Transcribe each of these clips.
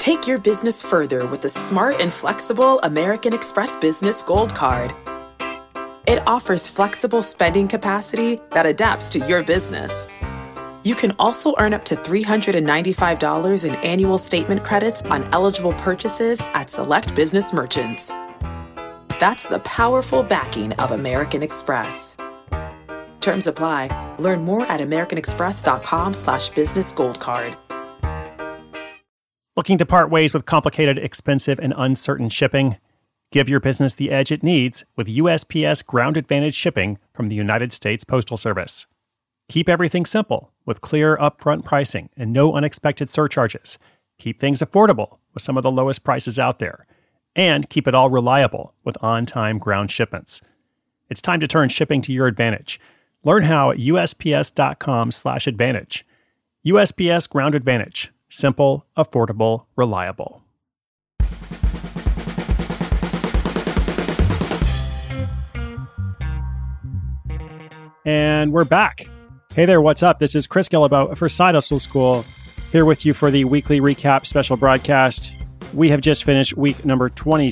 Take your business further with the smart and flexible American Express Business Gold Card. It offers flexible spending capacity that adapts to your business. You can also earn up to $395 in annual statement credits on eligible purchases at select business merchants. That's the powerful backing of American Express. Terms apply. Learn more at americanexpress.com/businessgoldcard. Looking to part ways with complicated, expensive, and uncertain shipping? Give your business the edge it needs with USPS Ground Advantage shipping from the United States Postal Service. Keep everything simple with clear upfront pricing and no unexpected surcharges. Keep things affordable with some of the lowest prices out there. And keep it all reliable with on-time ground shipments. It's time to turn shipping to your advantage. Learn how at USPS.com/advantage. USPS Ground Advantage. Simple, affordable, reliable. And we're back. Hey there, what's up? This is Chris Guillebeau for Side Hustle School, here with you for the weekly recap special broadcast. We have just finished week number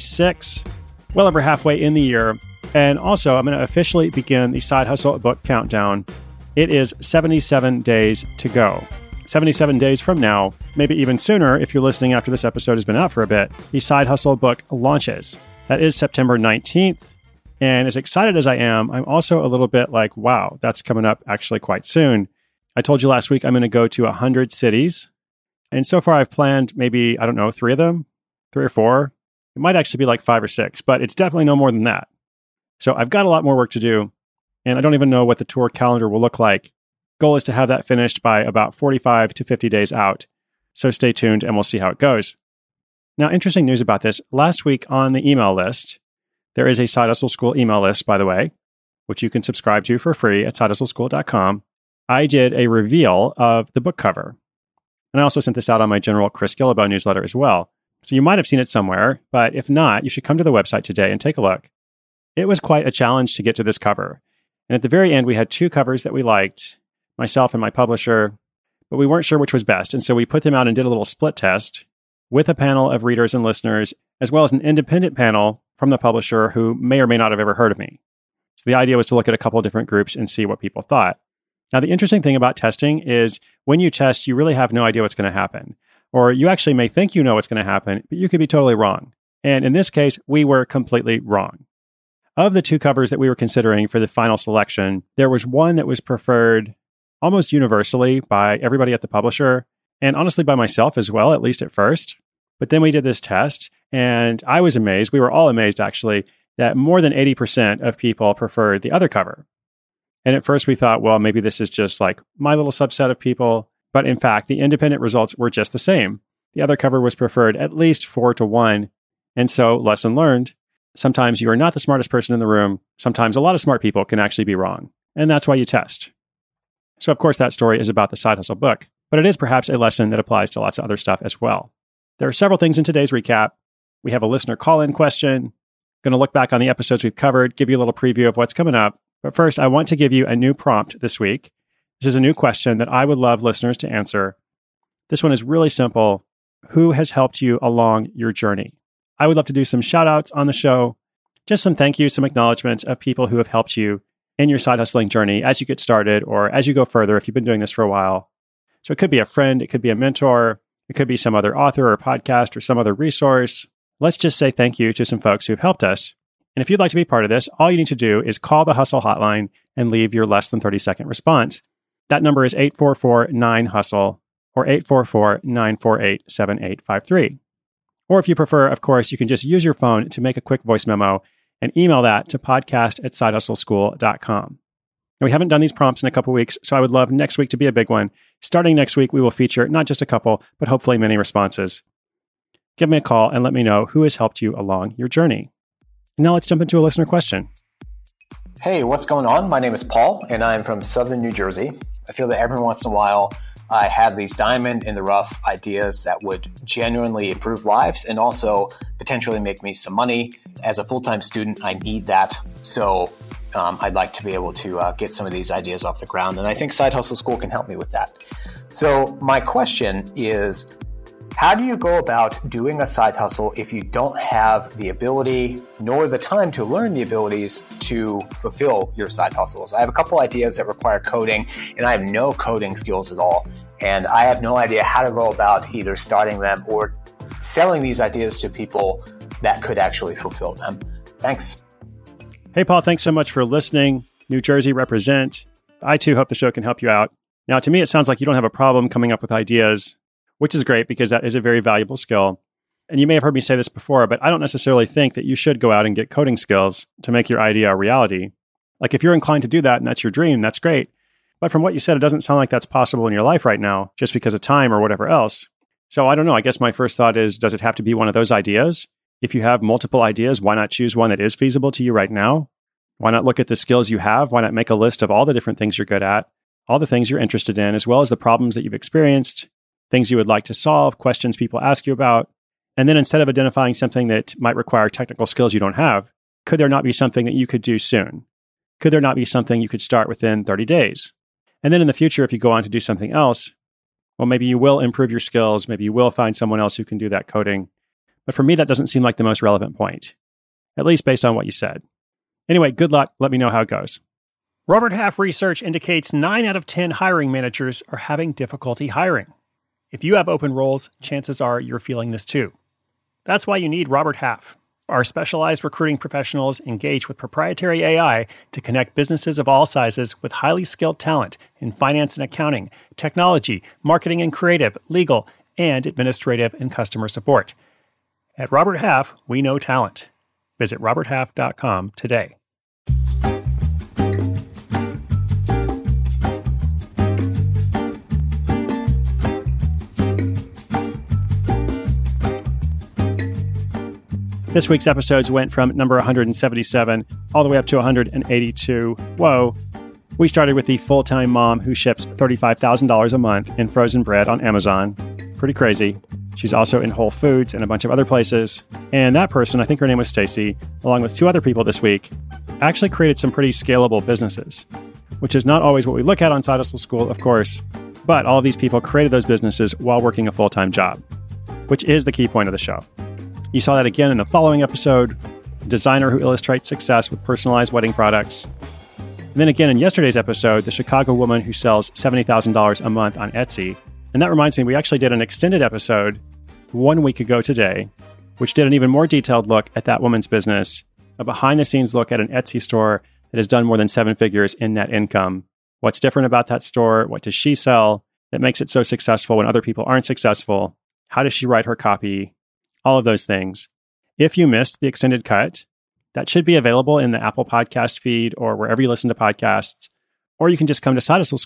26, well over halfway in the year. And also, I'm going to officially begin the Side Hustle book countdown. It is 77 days to go. 77 days from now, maybe even sooner if you're listening after this episode has been out for a bit, the Side Hustle book launches. That is September 19th. And as excited as I am, I'm also a little bit like, wow, that's coming up actually quite soon. I told you last week I'm going to go to 100 cities. And so far I've planned maybe, 3 of them, 3 or 4. It might actually be like 5 or 6, but it's definitely no more than that. So I've got a lot more work to do. And I don't even know what the tour calendar will look like. Goal is to have that finished by about 45 to 50 days out. So stay tuned and we'll see how it goes. Now, interesting news about this. Last week on the email list, there is a Side Hustle School email list, by the way, which you can subscribe to for free at sidehustleschool.com. I did a reveal of the book cover. And I also sent this out on my general Chris Guillebeau newsletter as well. So you might have seen it somewhere, but if not, you should come to the website today and take a look. It was quite a challenge to get to this cover. And at the very end, we had 2 covers that we liked, myself and my publisher, but we weren't sure which was best. And so we put them out and did a little split test with a panel of readers and listeners, as well as an independent panel from the publisher who may or may not have ever heard of me. So the idea was to look at a couple of different groups and see what people thought. Now, the interesting thing about testing is when you test, you really have no idea what's going to happen. Or you actually may think you know what's going to happen, but you could be totally wrong. And in this case, we were completely wrong. Of the 2 covers that we were considering for the final selection, there was one that was preferred almost universally by everybody at the publisher, and honestly by myself as well, at least at first. But then we did this test, and I was amazed. We were all amazed, actually, that more than 80% of people preferred the other cover. And at first we thought, well, maybe this is just like my little subset of people. But in fact, the independent results were just the same. The other cover was preferred at least 4-1. And so, lesson learned, sometimes you are not the smartest person in the room. Sometimes a lot of smart people can actually be wrong. And that's why you test. So, of course, that story is about the Side Hustle book, but it is perhaps a lesson that applies to lots of other stuff as well. There are several things in today's recap. We have a listener call-in question. Going to look back on the episodes we've covered, give you a little preview of what's coming up. But first, I want to give you a new prompt this week. This is a new question that I would love listeners to answer. This one is really simple. Who has helped you along your journey? I would love to do some shout outs on the show, just some thank yous, some acknowledgments of people who have helped you in your side hustling journey as you get started or as you go further if you've been doing this for a while. So it could be a friend, it could be a mentor, it could be some other author or podcast or some other resource. Let's just say thank you to some folks who've helped us. And if you'd like to be part of this, all you need to do is call the Hustle hotline and leave your less than 30-second response. That number is 844-9-HUSTLE or 844-948-7853. Or if you prefer, of course, you can just use your phone to make a quick voice memo and email that to podcast@sidehustleschool.com. And we haven't done these prompts in a couple weeks, so I would love next week to be a big one. Starting next week, we will feature not just a couple, but hopefully many responses. Give me a call and let me know who has helped you along your journey. And now let's jump into a listener question. Hey, what's going on? My name is Paul, and I'm from Southern New Jersey. I feel that every once in a while, I have these diamond in the rough ideas that would genuinely improve lives and also potentially make me some money. As a full-time student, I need that. So I'd like to be able to get some of these ideas off the ground. And I think Side Hustle School can help me with that. So my question is, How do you go about doing a side hustle if you don't have the ability nor the time to learn the abilities to fulfill your side hustles? I have a couple ideas that require coding, and I have no coding skills at all. And I have no idea how to go about either starting them or selling these ideas to people that could actually fulfill them. Thanks. Hey, Paul, thanks so much for listening. New Jersey represent. I too hope the show can help you out. Now, to me, it sounds like you don't have a problem coming up with ideas, which is great because that is a very valuable skill. And you may have heard me say this before, but I don't necessarily think that you should go out and get coding skills to make your idea a reality. Like if you're inclined to do that and that's your dream, that's great. But from what you said, it doesn't sound like that's possible in your life right now, just because of time or whatever else. So I don't know. I guess my first thought is, does it have to be one of those ideas? If you have multiple ideas, why not choose one that is feasible to you right now? Why not look at the skills you have? Why not make a list of all the different things you're good at, all the things you're interested in, as well as the problems that you've experienced, things you would like to solve, questions people ask you about. And then instead of identifying something that might require technical skills you don't have, could there not be something that you could do soon? Could there not be something you could start within 30 days? And then in the future, if you go on to do something else, well, maybe you will improve your skills. Maybe you will find someone else who can do that coding. But for me, that doesn't seem like the most relevant point, at least based on what you said. Anyway, good luck. Let me know how it goes. Robert Half research indicates 9 out of 10 hiring managers are having difficulty hiring. If you have open roles, chances are you're feeling this too. That's why you need Robert Half. Our specialized recruiting professionals engage with proprietary AI to connect businesses of all sizes with highly skilled talent in finance and accounting, technology, marketing and creative, legal, and administrative and customer support. At Robert Half, we know talent. Visit roberthalf.com today. This week's episodes went from number 177 all the way up to 182. Whoa. We started with the full-time mom who ships $35,000 a month in frozen bread on Amazon. Pretty crazy. She's also in Whole Foods and a bunch of other places. And that person, I think her name was Stacy, along with 2 other people this week, actually created some pretty scalable businesses, which is not always what we look at on Side Hustle School, of course. But all of these people created those businesses while working a full-time job, which is the key point of the show. You saw that again in the following episode, a designer who illustrates success with personalized wedding products. And then again in yesterday's episode, the Chicago woman who sells $70,000 a month on Etsy. And that reminds me, we actually did an extended episode 1 week ago today, which did an even more detailed look at that woman's business, a behind-the-scenes look at an Etsy store that has done more than 7 figures in net income. What's different about that store? What does she sell that makes it so successful when other people aren't successful? How does she write her copy? All of those things. If you missed the extended cut, that should be available in the Apple Podcast feed or wherever you listen to podcasts. Or you can just come to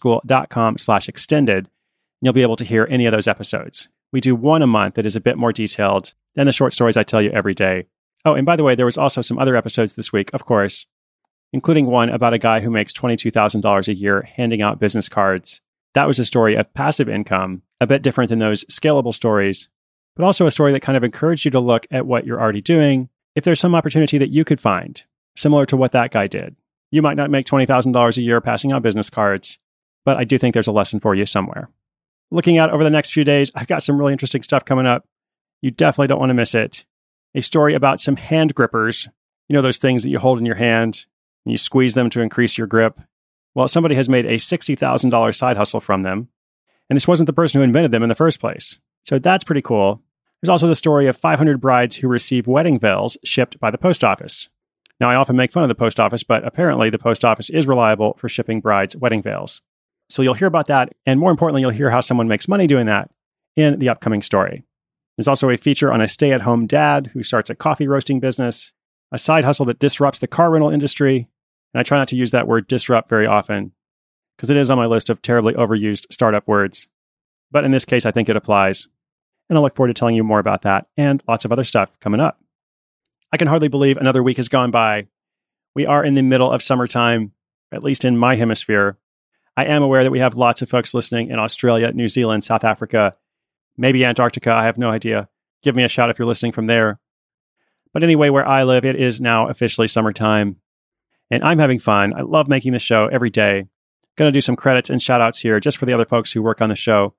sidehustleschool.com/extended and you'll be able to hear any of those episodes. We do one a month that is a bit more detailed than the short stories I tell you every day. Oh, and by the way, there was also some other episodes this week, of course, including one about a guy who makes $22,000 a year handing out business cards. That was a story of passive income, a bit different than those scalable stories, but also a story that kind of encouraged you to look at what you're already doing. If there's some opportunity that you could find, similar to what that guy did. You might not make $20,000 a year passing out business cards, but I do think there's a lesson for you somewhere. Looking out over the next few days, I've got some really interesting stuff coming up. You definitely don't want to miss it. A story about some hand grippers. You know those things that you hold in your hand and you squeeze them to increase your grip? Well, somebody has made a $60,000 side hustle from them. And this wasn't the person who invented them in the first place. So that's pretty cool. There's also the story of 500 brides who receive wedding veils shipped by the post office. Now, I often make fun of the post office, but apparently the post office is reliable for shipping brides wedding veils. So you'll hear about that, and more importantly, you'll hear how someone makes money doing that in the upcoming story. There's also a feature on a stay-at-home dad who starts a coffee roasting business, a side hustle that disrupts the car rental industry, and I try not to use that word disrupt very often, because it is on my list of terribly overused startup words. But in this case, I think it applies. And I look forward to telling you more about that and lots of other stuff coming up. I can hardly believe another week has gone by. We are in the middle of summertime, at least in my hemisphere. I am aware that we have lots of folks listening in Australia, New Zealand, South Africa, maybe Antarctica. I have no idea. Give me a shout if you're listening from there. But anyway, where I live, it is now officially summertime. And I'm having fun. I love making the show every day. Going to do some credits and shout outs here just for the other folks who work on the show.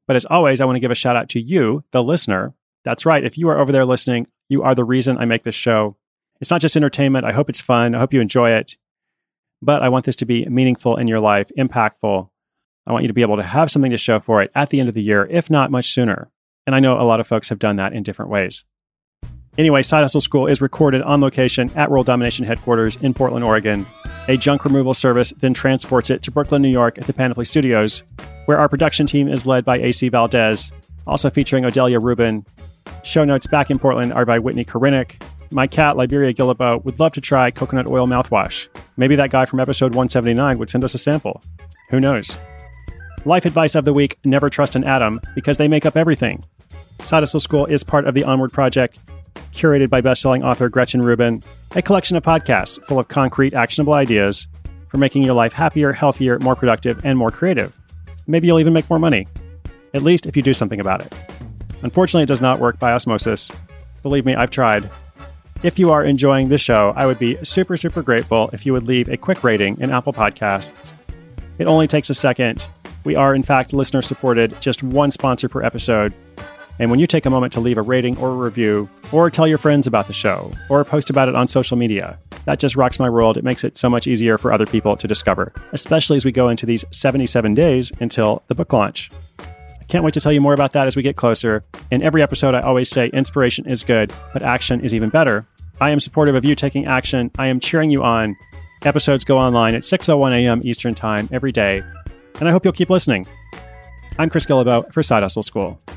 But as always, I want to give a shout out to you, the listener. That's right. If you are over there listening, you are the reason I make this show. It's not just entertainment. I hope it's fun. I hope you enjoy it. But I want this to be meaningful in your life, impactful. I want you to be able to have something to show for it at the end of the year, if not much sooner. And I know a lot of folks have done that in different ways. Anyway, Side Hustle School is recorded on location at World Domination headquarters in Portland, Oregon. A junk removal service then transports it to Brooklyn, New York at the Panoply Studios, where our production team is led by AC Valdez, also featuring Odelia Rubin. Show notes back in Portland are by Whitney Korinick. My cat, Liberia Gillibo, would love to try coconut oil mouthwash. Maybe that guy from episode 179 would send us a sample. Who knows? Life advice of the week, never trust an atom, because they make up everything. Side Hustle School is part of the Onward Project, curated by best-selling author Gretchen Rubin, a collection of podcasts full of concrete, actionable ideas for making your life happier, healthier, more productive, and more creative. Maybe you'll even make more money, at least if you do something about it. Unfortunately, it does not work by osmosis. Believe me, I've tried. If you are enjoying the show, I would be super, super grateful if you would leave a quick rating in Apple Podcasts. It only takes a second. We are, in fact, listener-supported, just one sponsor per episode. And when you take a moment to leave a rating or a review, or tell your friends about the show, or post about it on social media, that just rocks my world. It makes it so much easier for other people to discover, especially as we go into these 77 days until the book launch. I can't wait to tell you more about that as we get closer. In every episode, I always say inspiration is good, but action is even better. I am supportive of you taking action. I am cheering you on. Episodes go online at 6:01 a.m. Eastern Time every day, and I hope you'll keep listening. I'm Chris Guillebeau for Side Hustle School.